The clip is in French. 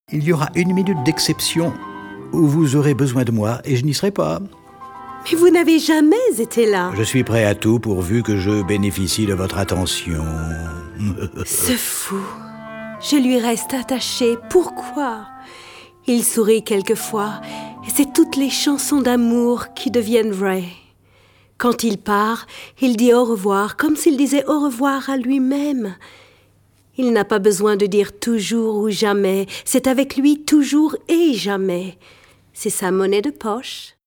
Il y aura une minute d'exception où vous aurez besoin de moi et je n'y serai pas. Mais vous n'avez jamais été là. Je suis prêt à tout pourvu que je bénéficie de votre attention. Ce fou. Je lui reste attachée. Pourquoi ? Il sourit quelquefois et c'est toutes les chansons d'amour qui deviennent vraies. Quand il part, il dit au revoir comme s'il disait au revoir à lui-même. Il n'a pas besoin de dire toujours ou jamais. C'est avec lui toujours et jamais. C'est sa monnaie de poche.